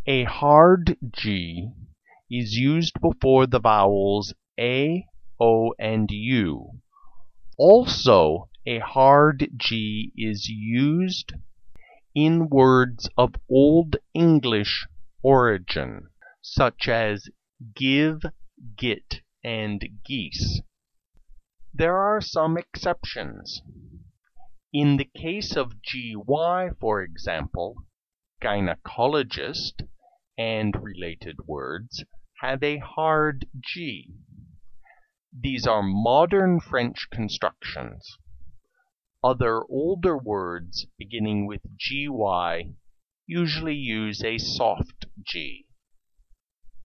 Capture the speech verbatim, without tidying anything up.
A hard G is used before the vowels A, O, and U. Also, a hard G is used in words of Old English origin, such as give, get, and geese. There are some exceptions. In the case of G Y, for example, gynecologist and related words have a hard G. These are modern French constructions. Other older words beginning with G Y usually use a soft G.